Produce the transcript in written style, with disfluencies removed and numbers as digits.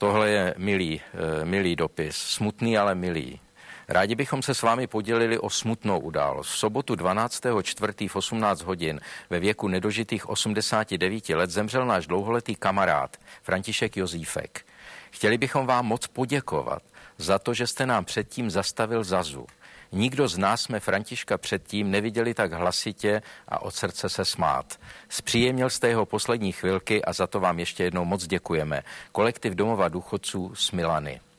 Tohle je milý dopis, smutný, ale milý. Rádi bychom se s vámi podělili o smutnou událost. V sobotu 12.4. v 18 hodin ve věku nedožitých 89 let zemřel náš dlouholetý kamarád František Jozífek. Chtěli bychom vám moc poděkovat za to, že jste nám předtím zastavil Zazu. Nikdo z nás jsme Františka předtím neviděli tak hlasitě a od srdce se smát. Zpříjemnil jste jeho poslední chvilky a za to vám ještě jednou moc děkujeme. Kolektiv Domova důchodců Smilany.